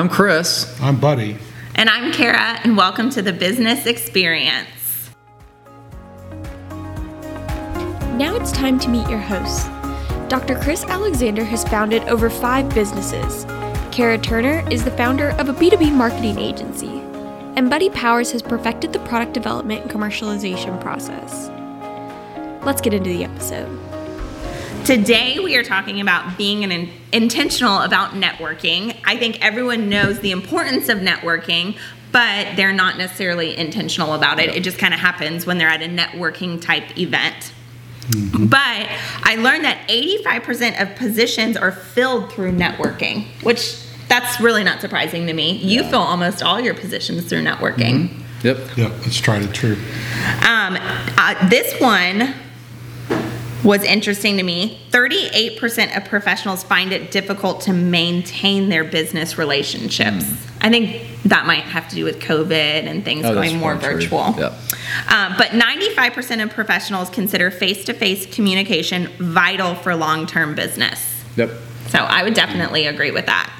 I'm Chris. I'm Buddy. And I'm Kara, and welcome to the Business Experience. Now it's time to meet your hosts. Dr. Chris Alexander has founded over 5 businesses. Kara Turner is the founder of a B2B marketing agency. And Buddy Powers has perfected the product development and commercialization process. Let's get into the episode. Today we are talking about being intentional about networking. I think everyone knows the importance of networking, but they're not necessarily intentional about it. It just kind of happens when they're at a networking type event. Mm-hmm. But I learned that 85% of positions are filled through networking, which that's really not surprising to me. You fill almost all your positions through networking. Mm-hmm. Yep, it's tried and true. This one was interesting to me. 38% of professionals find it difficult to maintain their business relationships. I think that might have to do with COVID and things going more virtual. Yep. But 95% of professionals consider face-to-face communication vital for long-term business. Yep. So I would definitely agree with that.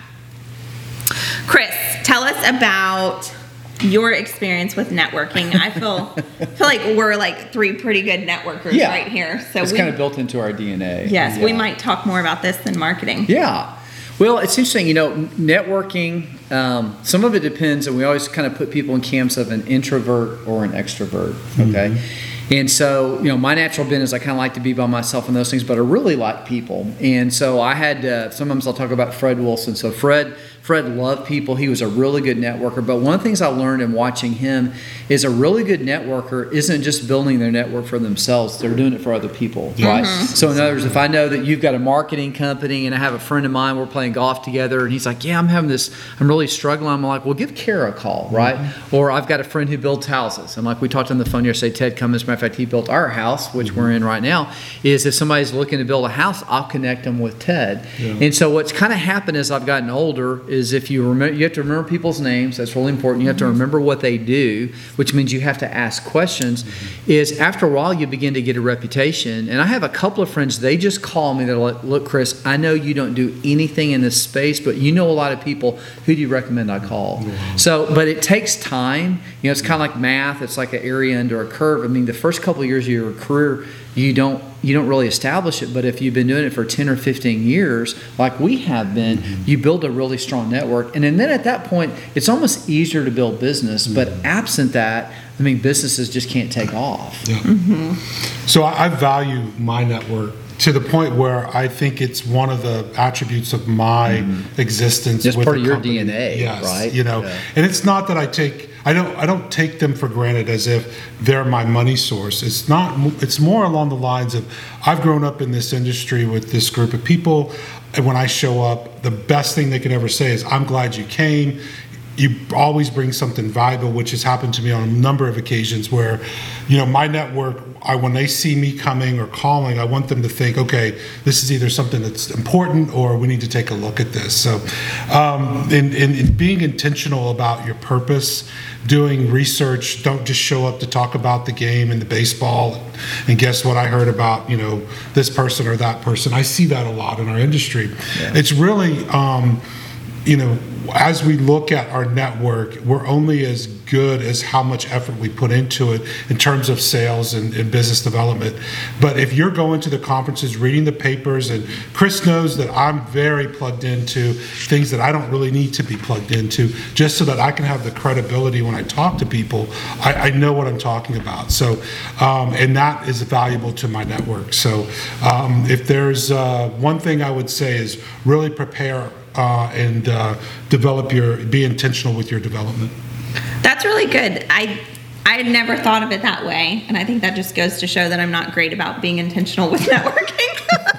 Chris, tell us about your experience with networking. I feel like we're like 3 pretty good networkers right here. So it's kind of built into our DNA. Yes, we might talk more about this than marketing. Yeah. Well, it's interesting, networking, some of it depends, and we always kind of put people in camps of an introvert or an extrovert, okay? Mm-hmm. And so, my natural bent is I kind of like to be by myself and those things, but I really like people. And so I had, sometimes I'll talk about Fred Wilson. So Fred loved people. He was a really good networker. But one of the things I learned in watching him is a really good networker isn't just building their network for themselves. They're doing it for other people, right? Mm-hmm. So in other words, if I know that you've got a marketing company and I have a friend of mine, we're playing golf together, and he's like, I'm really struggling. I'm like, well, give Kara a call, right? Mm-hmm. Or I've got a friend who builds houses. And like we talked on the phone yesterday, Ted Cummins, as a matter of fact, he built our house, which we're in right now, is if somebody's looking to build a house, I'll connect them with Ted. Yeah. And so what's kind of happened as I've gotten older is if you remember, you have to remember people's names. That's really important. You have to remember what they do, which means you have to ask questions. Is after a while you begin to get a reputation. And I have a couple of friends, they just call me. They're like, look, Chris, I know you don't do anything in this space, but you know a lot of people. Who do you recommend I call? Wow. So, but it takes time. It's kind of like math. It's like an area under a curve. I mean, the first couple of years of your career, you don't really establish it, but if you've been doing it for 10 or 15 years, like we have been, you build a really strong network. And then at that point, it's almost easier to build business, but absent that, businesses just can't take off. Yeah. Mm-hmm. So I value my network to the point where I think it's one of the attributes of my existence. It's with part of your company. DNA, yes, right? And it's not that I don't take them for granted as if they're my money source. It's not. It's more along the lines of I've grown up in this industry with this group of people, and when I show up, the best thing they can ever say is, "I'm glad you came." You always bring something valuable, which has happened to me on a number of occasions where, my network, when they see me coming or calling, I want them to think, okay, this is either something that's important or we need to take a look at this. So in being intentional about your purpose, doing research, don't just show up to talk about the game and the baseball and guess what I heard about, this person or that person. I see that a lot in our industry. Yeah. It's really, as we look at our network, we're only as good as how much effort we put into it in terms of sales and business development. But if you're going to the conferences, reading the papers, and Chris knows that I'm very plugged into things that I don't really need to be plugged into, just so that I can have the credibility when I talk to people, I know what I'm talking about. So, and that is valuable to my network. So if there's one thing I would say is really prepare and be intentional with your development. That's really good. I had never thought of it that way, and I think that just goes to show that I'm not great about being intentional with networking.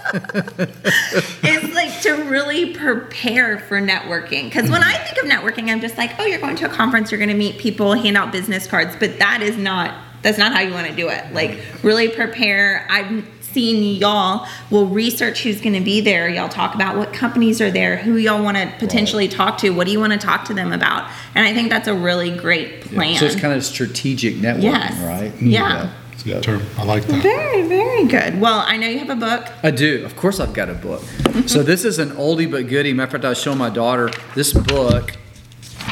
It's like to really prepare for networking. Because when I think of networking, I'm just like, oh, you're going to a conference, you're going to meet people, hand out business cards, but that's not how you want to do it. Like, really prepare. I've seen y'all will research who's going to be there. Y'all talk about what companies are there, who y'all want to potentially talk to, what do you want to talk to them about, and I think that's a really great plan. So it's kind of strategic networking, right? Yeah. It's a good term. I like that. Very, very good. Well, I know you have a book. I do. Of course I've got a book. So this is an oldie but goodie. Matter of fact, I was showing my daughter this book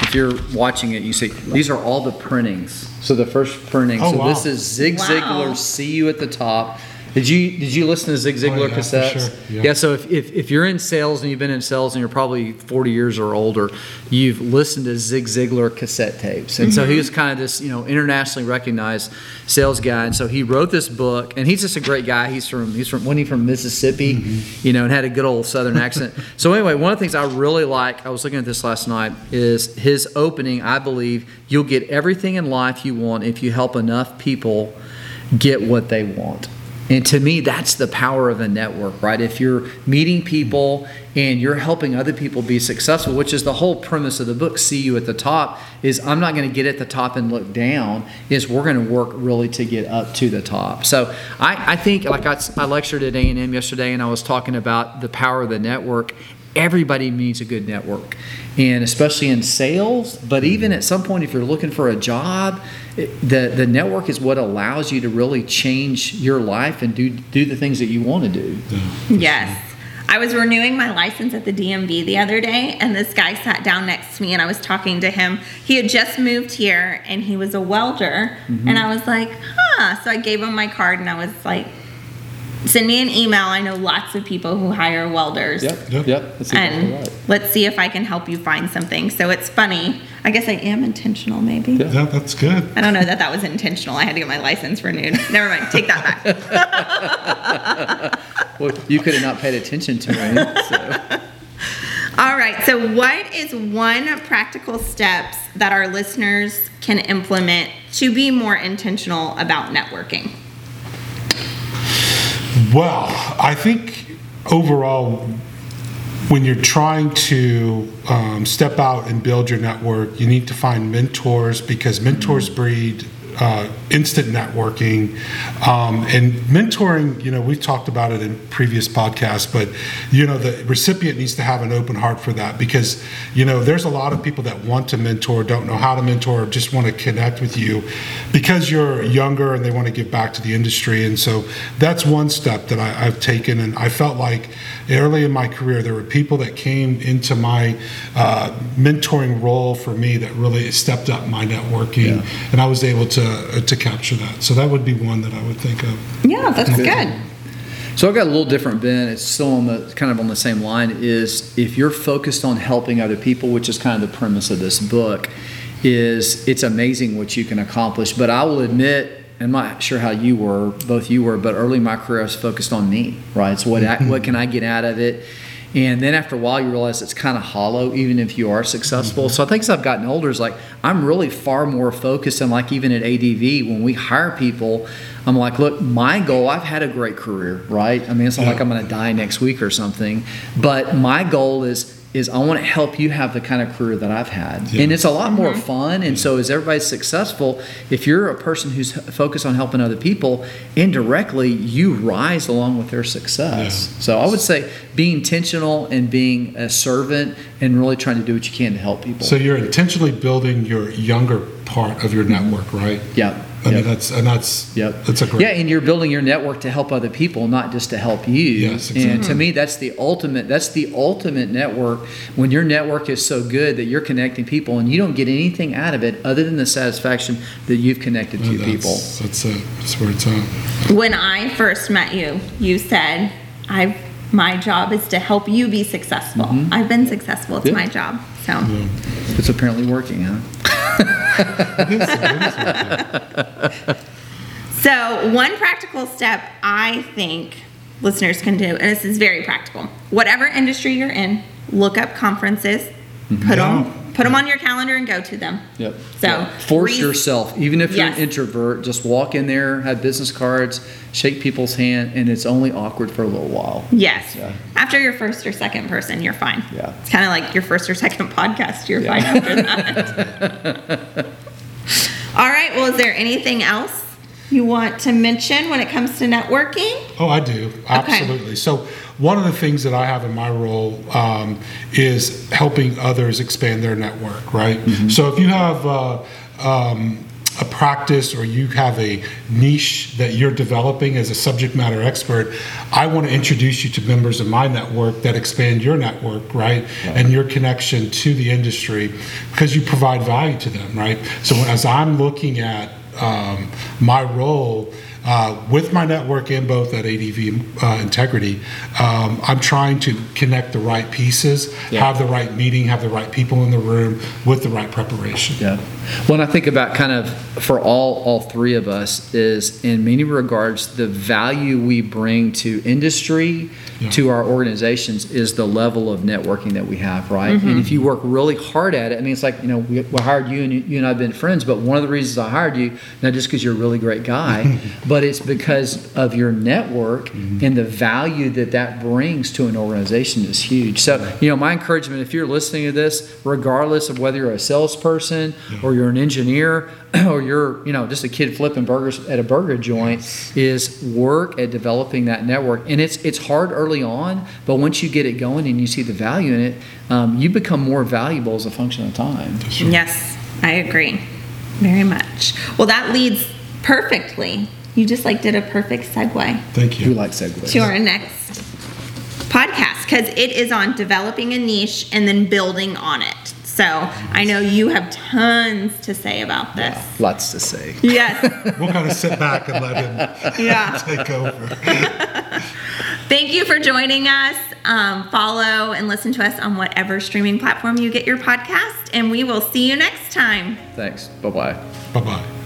if you're watching it, you see these are all the printings. So the first printing. Oh, so wow. this is Zig Wow. Ziglar, See You at the Top. Did you listen to Zig Ziglar yeah, for cassettes? sure. Yeah. So if you're in sales and you've been in sales and you're probably 40 years or older, you've listened to Zig Ziglar cassette tapes. And so he was kind of this, internationally recognized sales guy. And so he wrote this book, and he's just a great guy. He's from Mississippi, and had a good old Southern accent. So anyway, one of the things I really like, I was looking at this last night, is his opening. I believe you'll get everything in life you want if you help enough people get what they want. And to me, that's the power of a network, right? If you're meeting people and you're helping other people be successful, which is the whole premise of the book, See You at the Top, is I'm not going to get at the top and look down, is we're going to work really to get up to the top. So I think, like I lectured at A&M yesterday, and I was talking about the power of the network. Everybody needs a good network, and especially in sales, but even at some point if you're looking for a job, the network is what allows you to really change your life and do the things that you want to do. Yes. I was renewing my license at the DMV the other day, and this guy sat down next to me, and I was talking to him. He had just moved here, and he was a welder, and I was like, so I gave him my card, and I was like, send me an email. I know lots of people who hire welders. Yep. That's exactly And right. let's see if I can help you find something. So it's funny. I guess I am intentional, maybe. Yeah. Yeah, that's good. I don't know that was intentional. I had to get my license renewed. Never mind. Take that back. Well, you could have not paid attention to it. So. All right. So what is one practical steps that our listeners can implement to be more intentional about networking? Well, I think overall, when you're trying to step out and build your network, you need to find mentors, because mentors breed instant networking. And mentoring, we've talked about it in previous podcasts, but, the recipient needs to have an open heart for that, because, there's a lot of people that want to mentor, don't know how to mentor, or just want to connect with you because you're younger and they want to give back to the industry. And so that's one step that I've taken. And I felt like early in my career, there were people that came into my mentoring role for me that really stepped up my networking, and I was able to capture that. So that would be one that I would think of. Yeah, that's good. So I've got a little different bent. It's still on the same line. Is if you're focused on helping other people, which is kind of the premise of this book, it's amazing what you can accomplish. But I will admit, I'm not sure how both you were, but early in my career I was focused on me, right? So what can I get out of it? And then after a while, you realize it's kind of hollow, even if you are successful. So I think as I've gotten older, it's like I'm really far more focused. And like even at ADV, when we hire people, I'm like, look, my goal, I've had a great career, right? I mean, it's not like I'm going to die next week or something. But my goal is I want to help you have the kind of career that I've had. Yeah. And it's a lot more fun. And so as everybody's successful, if you're a person who's focused on helping other people, indirectly, you rise along with their success. Yeah. So I would say be intentional and being a servant and really trying to do what you can to help people. So you're intentionally building your younger part of your network, right? Yeah. I mean, that's a great. Yeah, and you're building your network to help other people, not just to help you. Yes, exactly. And to me, that's the ultimate network. When your network is so good that you're connecting people and you don't get anything out of it other than the satisfaction that you've connected to people. That's where it's at. When I first met you, you said, my job is to help you be successful. Mm-hmm. I've been successful. It's my job. So it's apparently working, huh? So one practical step I think listeners can do, and this is very practical, whatever industry you're in, look up conferences, put them on your calendar and go to them. Yep. So force yourself, even if you're an Yes. introvert, just walk in there, have business cards, shake people's hand, and it's only awkward for a little while. Yes. Yeah. After your first or second person, you're fine. Yeah. It's kind of like your first or second podcast. You're fine after that. All right. Well, is there anything else you want to mention when it comes to networking? Oh, I do. Absolutely. Okay. So one of the things that I have in my role is helping others expand their network, right? Mm-hmm. So if you have a practice or you have a niche that you're developing as a subject matter expert, I want to introduce you to members of my network that expand your network, right? And your connection to the industry, because you provide value to them, right? So as I'm looking at my role with my network in both at ADV Integrity, I'm trying to connect the right pieces, have the right meeting, have the right people in the room with the right preparation. Yeah. When I think about kind of for all three of us is in many regards the value we bring to industry, to our organizations is the level of networking that we have, right? And if you work really hard at it, I mean, it's like, we hired you and you and I have been friends, but one of the reasons I hired you, not just because you're a really great guy, but it's because of your network and the value that brings to an organization is huge. So, my encouragement, if you're listening to this, regardless of whether you're a salesperson or you're an engineer or you're, just a kid flipping burgers at a burger joint, is work at developing that network. And it's hard early on, but once you get it going and you see the value in it, you become more valuable as a function of time. Yes, I agree very much. Well, that leads perfectly. You just did a perfect segue. Thank you. We like segues. To our next podcast, because it is on developing a niche and then building on it. So I know you have tons to say about this. Yeah, lots to say. Yes. We'll kind of sit back and let him take over. Thank you for joining us. Follow and listen to us on whatever streaming platform you get your podcast, and we will see you next time. Thanks. Bye-bye. Bye-bye.